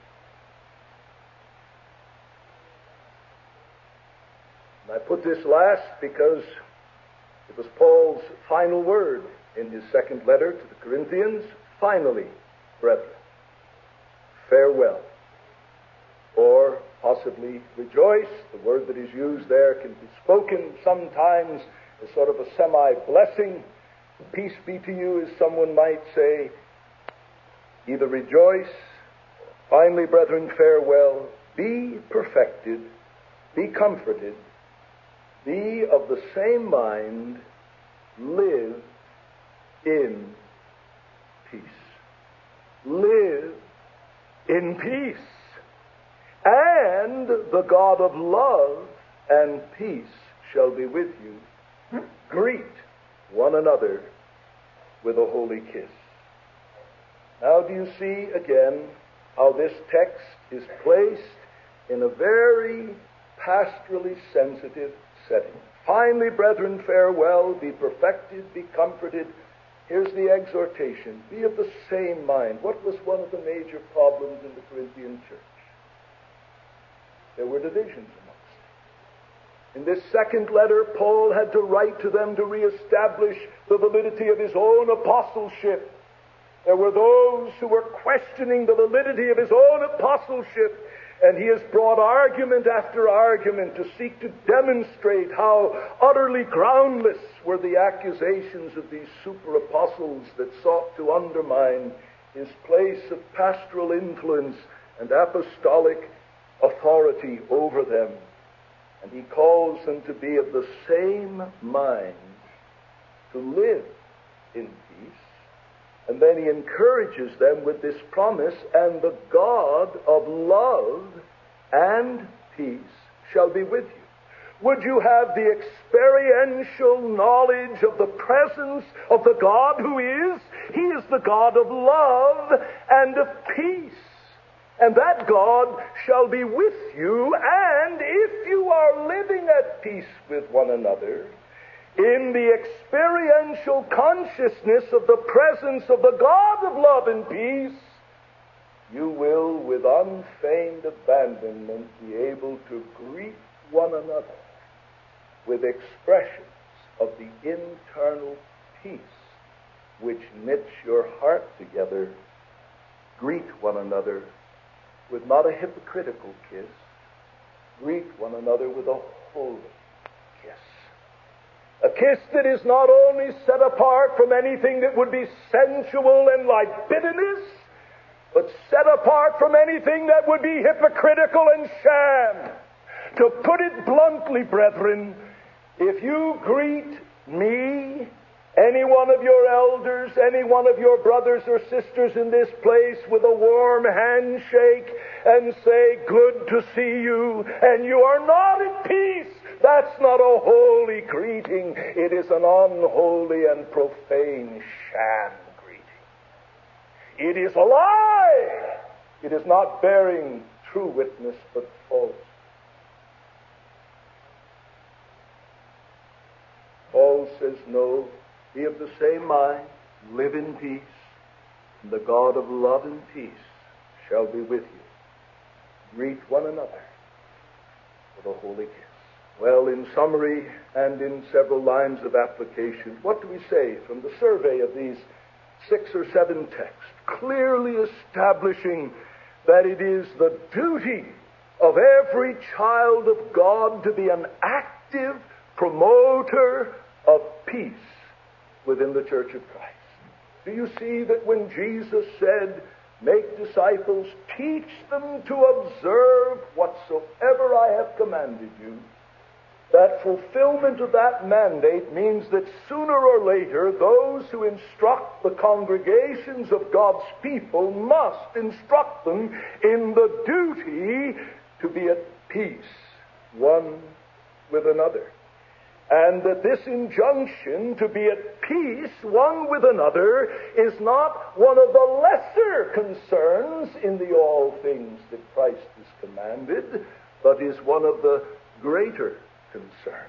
And I put this last because it was Paul's final word in his second letter to the Corinthians. Finally, brethren, farewell. Or possibly rejoice. The word that is used there can be spoken sometimes as sort of a semi-blessing. Peace be to you, as someone might say. Either rejoice, finally, brethren, farewell. Be perfected, be comforted, be of the same mind, live in peace. Live in peace. And the God of love and peace shall be with you. Greet one another with a holy kiss. Now do you see again how this text is placed in a very pastorally sensitive setting? Finally, brethren, farewell, be perfected, be comforted. Here's the exhortation. Be of the same mind. What was one of the major problems in the Corinthian church? There were divisions amongst them. In this second letter, Paul had to write to them to reestablish the validity of his own apostleship. There were those who were questioning the validity of his own apostleship, and he has brought argument after argument to seek to demonstrate how utterly groundless were the accusations of these super apostles that sought to undermine his place of pastoral influence and apostolic authority over them. And he calls them to be of the same mind, to live in peace. And then he encourages them with this promise, and the God of love and peace shall be with you. Would you have the experiential knowledge of the presence of the God who is? He is the God of love and of peace. And that God shall be with you, and if you are living at peace with one another, in the experiential consciousness of the presence of the God of love and peace, you will, with unfeigned abandonment, be able to greet one another with expressions of the internal peace which knits your heart together. Greet one another with not a hypocritical kiss. Greet one another with a holy kiss. A kiss that is not only set apart from anything that would be sensual and libidinous, but set apart from anything that would be hypocritical and sham. To put it bluntly, brethren, if you greet me, any one of your elders, any one of your brothers or sisters in this place with a warm handshake and say, good to see you, and you are not at peace, that's not a holy greeting. It is an unholy and profane sham greeting. It is a lie. It is not bearing true witness, but false. Paul says, no, be of the same mind, live in peace, and the God of love and peace shall be with you. Greet one another with a holy kiss. Well, in summary and in several lines of application, what do we say from the survey of these 6 or 7 texts? Clearly establishing that it is the duty of every child of God to be an active promoter of peace within the Church of Christ. Do you see that when Jesus said, make disciples, teach them to observe whatsoever I have commanded you, that fulfillment of that mandate means that sooner or later those who instruct the congregations of God's people must instruct them in the duty to be at peace one with another. And that this injunction to be at peace one with another is not one of the lesser concerns in the all things that Christ has commanded, but is one of the greater concerns.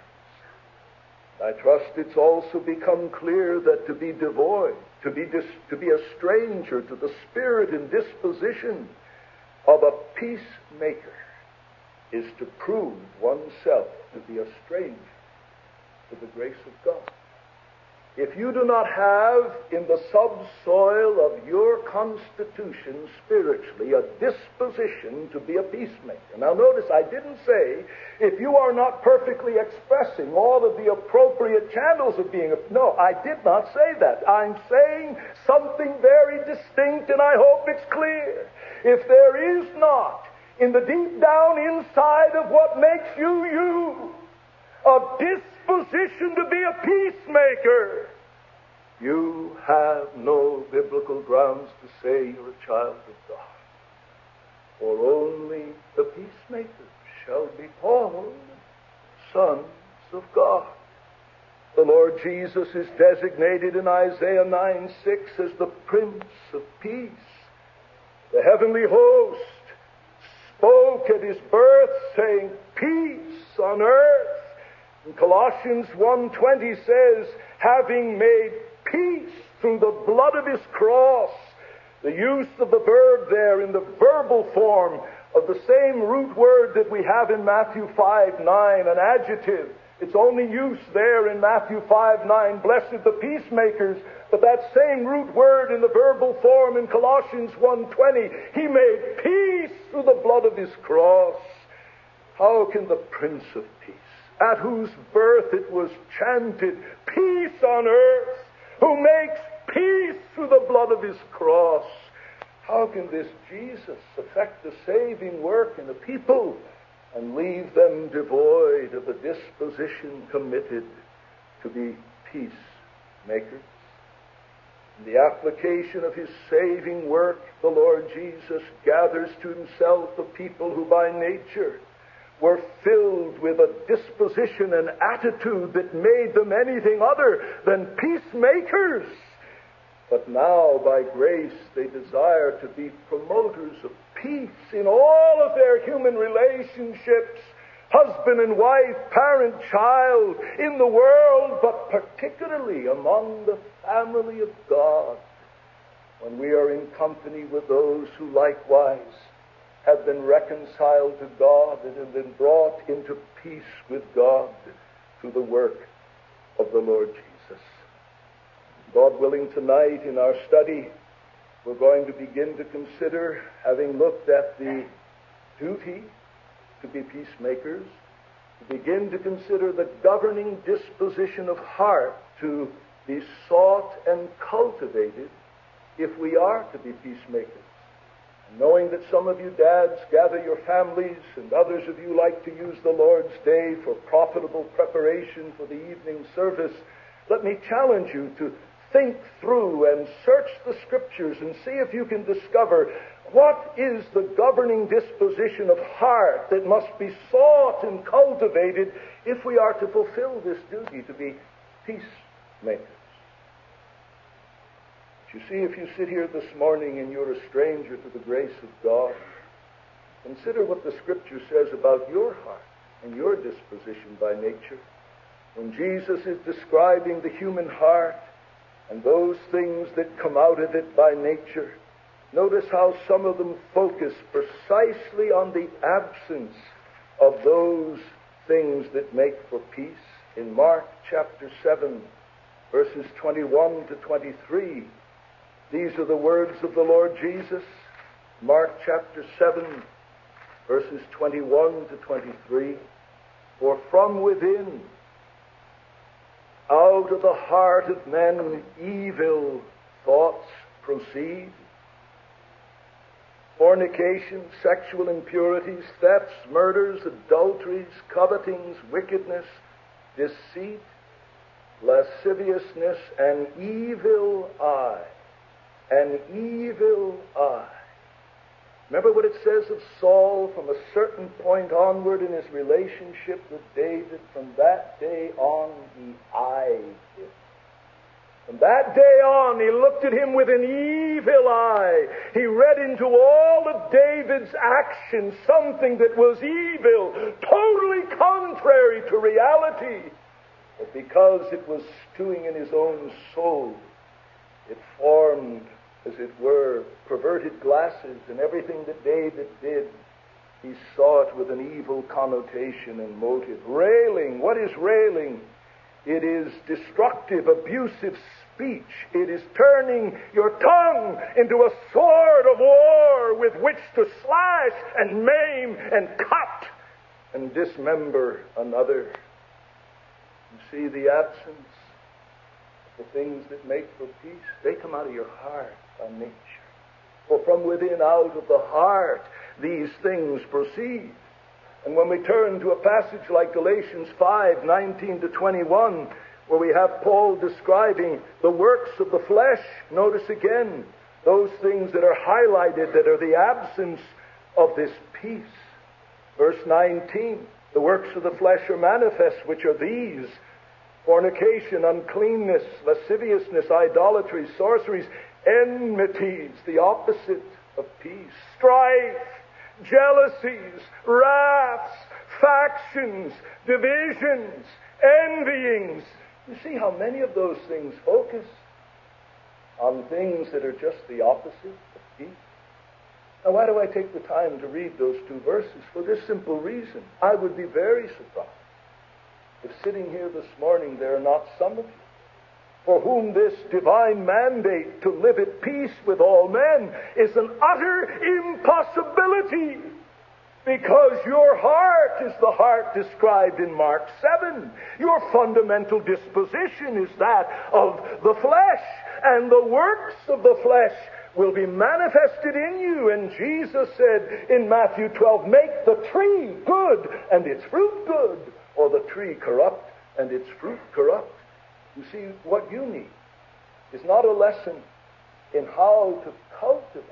I trust it's also become clear that to be devoid, to be a stranger to the spirit and disposition of a peacemaker is to prove oneself to be a stranger to the grace of God. If you do not have in the subsoil of your constitution spiritually a disposition to be a peacemaker. Now notice, I didn't say if you are not perfectly expressing all of the appropriate channels of being a... No, I did not say that. I'm saying something very distinct, and I hope it's clear. If there is not, in the deep down inside of what makes you you, a disposition to be a peacemaker, you have no biblical grounds to say you're a child of God. For only the peacemakers shall be called sons of God. The Lord Jesus is designated in Isaiah 9:6 as the Prince of Peace. The heavenly host spoke at his birth, saying, "Peace on earth." And Colossians 1:20 says, having made peace through the blood of his cross. The use of the verb there in the verbal form of the same root word that we have in Matthew 5:9, an adjective. It's only use there in Matthew 5:9, blessed the peacemakers. But that same root word in the verbal form in Colossians 1:20, he made peace through the blood of his cross. How can the Prince of Peace, at whose birth it was chanted, peace on earth, who makes peace through the blood of his cross, how can this Jesus effect the saving work in the people and leave them devoid of a disposition committed to be peacemakers? In the application of his saving work, the Lord Jesus gathers to himself a people who by nature were filled with a disposition and attitude that made them anything other than peacemakers. But now, by grace, they desire to be promoters of peace in all of their human relationships, husband and wife, parent, child, in the world, but particularly among the family of God, when we are in company with those who likewise have been reconciled to God and have been brought into peace with God through the work of the Lord Jesus. God willing, tonight in our study, we're going to begin to consider, having looked at the duty to be peacemakers, to begin to consider the governing disposition of heart to be sought and cultivated if we are to be peacemakers. Knowing that some of you dads gather your families and others of you like to use the Lord's Day for profitable preparation for the evening service, let me challenge you to think through and search the Scriptures and see if you can discover what is the governing disposition of heart that must be sought and cultivated if we are to fulfill this duty to be peacemakers. You see, if you sit here this morning and you're a stranger to the grace of God, consider what the Scripture says about your heart and your disposition by nature. When Jesus is describing the human heart and those things that come out of it by nature, notice how some of them focus precisely on the absence of those things that make for peace. In Mark chapter 7, verses 21 to 23, these are the words of the Lord Jesus. Mark chapter 7, verses 21 to 23. For from within, out of the heart of men, evil thoughts proceed. fornication, sexual impurities, thefts, murders, adulteries, covetings, wickedness, deceit, lasciviousness, an evil eye. An evil eye. Remember what it says of Saul from a certain point onward in his relationship with David? From that day on, he eyed him. From that day on, he looked at him with an evil eye. He read into all of David's actions something that was evil, totally contrary to reality. But because it was stewing in his own soul, it formed, as it were, perverted glasses, and everything that David did, he saw it with an evil connotation and motive. Railing. What is railing? It is destructive, abusive speech. It is turning your tongue into a sword of war with which to slash and maim and cut and dismember another. You see the absence of the things that make for peace. They come out of your heart by nature. For from within, out of the heart, these things proceed. And when we turn to a passage like Galatians 5:19-21, where we have Paul describing the works of the flesh, notice again those things that are highlighted that are the absence of this peace. Verse 19, the works of the flesh are manifest, which are these: fornication, uncleanness, lasciviousness, idolatry, sorceries, enmities, the opposite of peace, strife, jealousies, wraths, factions, divisions, envyings. You see how many of those things focus on things that are just the opposite of peace? Now, why do I take the time to read those two verses? For this simple reason. I would be very surprised if sitting here this morning there are not some of you for whom this divine mandate to live at peace with all men is an utter impossibility, because your heart is the heart described in Mark 7. Your fundamental disposition is that of the flesh, and the works of the flesh will be manifested in you. And Jesus said in Matthew 12, make the tree good and its fruit good, or the tree corrupt and its fruit corrupt. You see, what you need is not a lesson in how to cultivate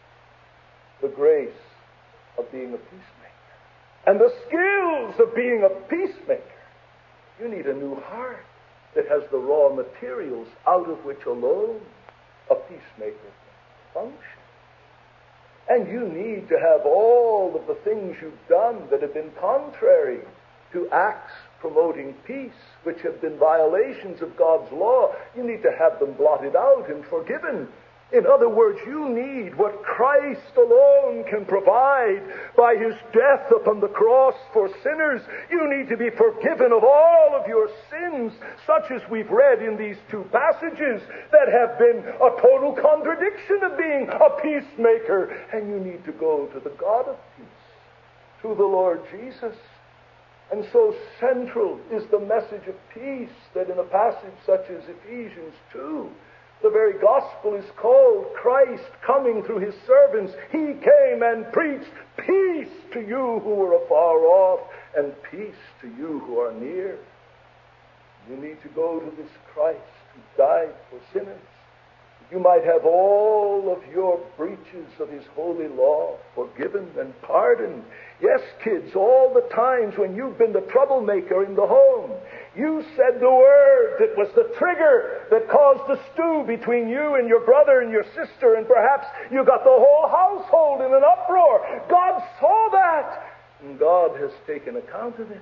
the grace of being a peacemaker and the skills of being a peacemaker. You need a new heart that has the raw materials out of which alone a peacemaker can function. And you need to have all of the things you've done that have been contrary to acts promoting peace, which have been violations of God's law. You need to have them blotted out and forgiven. In other words, you need what Christ alone can provide by His death upon the cross for sinners. You need to be forgiven of all of your sins, such as we've read in these two passages that have been a total contradiction of being a peacemaker. And you need to go to the God of peace, to the Lord Jesus. And so central is the message of peace that in a passage such as Ephesians 2, the very gospel is called Christ coming through His servants. He came and preached peace to you who are afar off and peace to you who are near. You need to go to this Christ who died for sinners. You might have all of your breaches of His holy law forgiven and pardoned. Yes, kids, all the times when you've been the troublemaker in the home, you said the word that was the trigger that caused the stew between you and your brother and your sister, and perhaps you got the whole household in an uproar. God saw that, and God has taken account of it.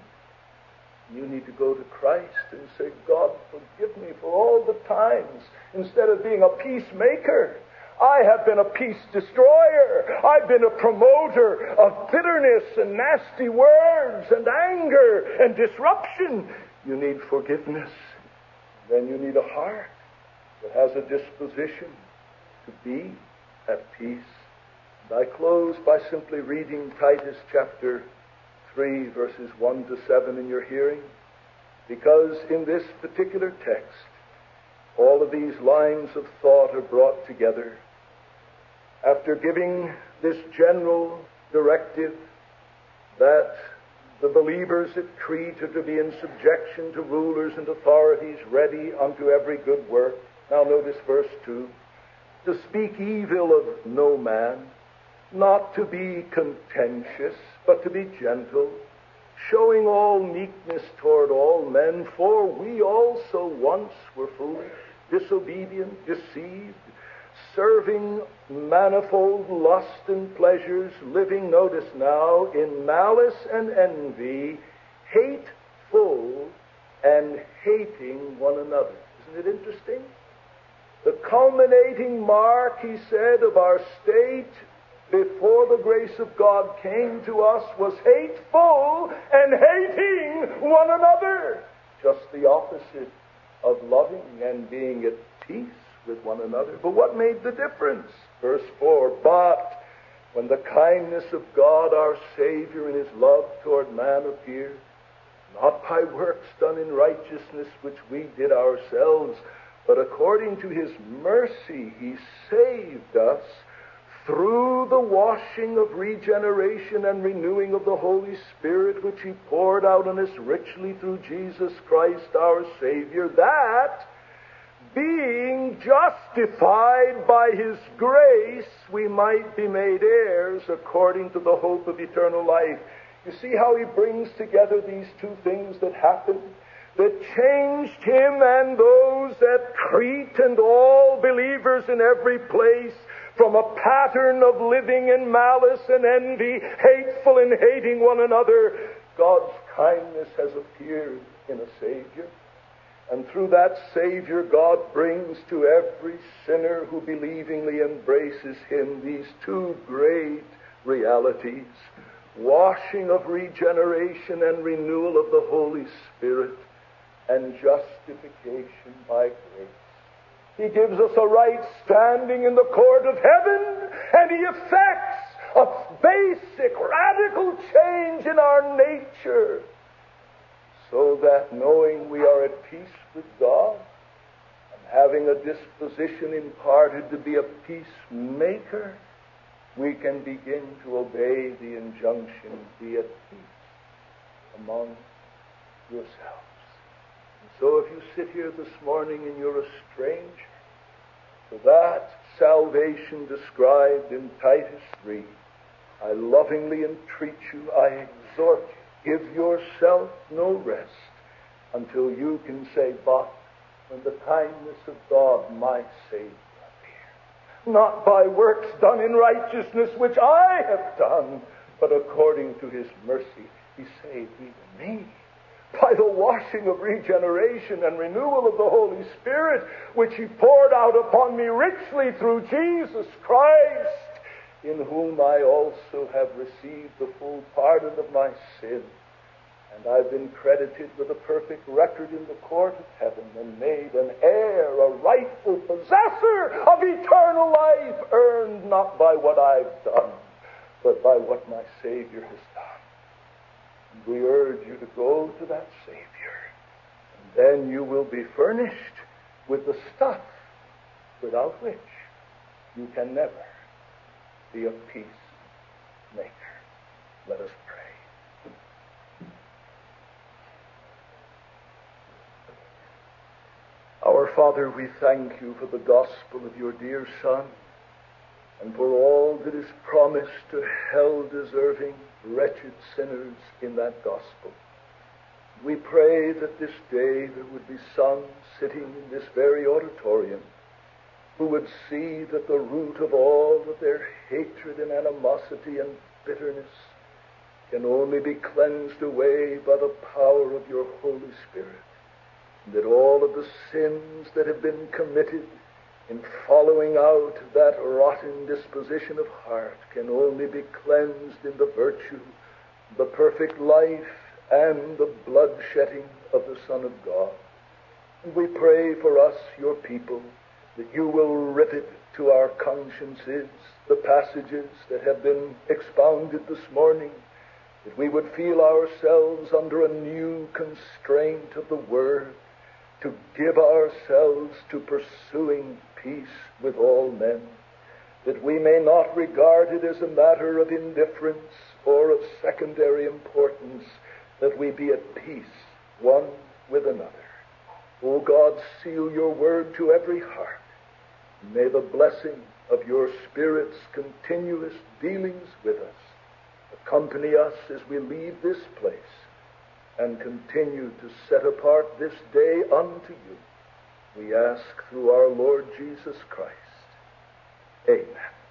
You need to go to Christ and say, God, forgive me for all the times, instead of being a peacemaker, I have been a peace destroyer. I've been a promoter of bitterness and nasty words and anger and disruption. You need forgiveness. Then you need a heart that has a disposition to be at peace. And I close by simply reading Titus chapter 3, verses 1-7 in your hearing, because in this particular text, all of these lines of thought are brought together. After giving this general directive that the believers at Crete are to be in subjection to rulers and authorities, ready unto every good work. Now notice verse 2. To speak evil of no man, not to be contentious, but to be gentle, showing all meekness toward all men, for we also once were foolish, disobedient, deceived, serving manifold lust and pleasures, living, notice now, in malice and envy, hateful and hating one another. Isn't it interesting? The culminating mark, he said, of our state before the grace of God came to us was hateful and hating one another. Just the opposite of loving and being at peace with one another. But what made the difference? Verse 4, but when the kindness of God our Savior and His love toward man appeared, not by works done in righteousness which we did ourselves, but according to His mercy He saved us through the washing of regeneration and renewing of the Holy Spirit, which He poured out on us richly through Jesus Christ our Savior, that being justified by His grace, we might be made heirs according to the hope of eternal life. You see how he brings together these two things that happened, that changed him and those at Crete and all believers in every place from a pattern of living in malice and envy, hateful and hating one another. God's kindness has appeared in a Savior. And through that Savior, God brings to every sinner who believingly embraces Him these two great realities: washing of regeneration and renewal of the Holy Spirit, and justification by grace. He gives us a right standing in the court of heaven, and He effects a basic, radical change in our nature, so that knowing we are at peace with God and having a disposition imparted to be a peacemaker, we can begin to obey the injunction, be at peace among yourselves. And so if you sit here this morning and you're a stranger to that salvation described in Titus 3, I lovingly entreat you, I exhort you, give yourself no rest until you can say, but when the kindness of God my Savior appear, not by works done in righteousness which I have done, but according to His mercy He saved even me, by the washing of regeneration and renewal of the Holy Spirit, which He poured out upon me richly through Jesus Christ, in whom I also have received the full pardon of my sin. And I've been credited with a perfect record in the court of heaven and made an heir, a rightful possessor of eternal life, earned not by what I've done, but by what my Savior has done. And we urge you to go to that Savior, and then you will be furnished with the stuff without which you can never be a peacemaker. Let us pray. Our Father, we thank you for the gospel of your dear Son, and for all that is promised to hell-deserving, wretched sinners in that gospel. We pray that this day there would be some sitting in this very auditorium who would see that the root of all of their hatred and animosity and bitterness can only be cleansed away by the power of your Holy Spirit, and that all of the sins that have been committed in following out that rotten disposition of heart can only be cleansed in the virtue, the perfect life, and the blood-shedding of the Son of God. And we pray for us, your people, that you will rivet to our consciences the passages that have been expounded this morning, that we would feel ourselves under a new constraint of the Word, to give ourselves to pursuing peace with all men, that we may not regard it as a matter of indifference or of secondary importance, that we be at peace one with another. O God, seal your word to every heart. May the blessing of your Spirit's continuous dealings with us accompany us as we leave this place and continue to set apart this day unto you. We ask through our Lord Jesus Christ. Amen.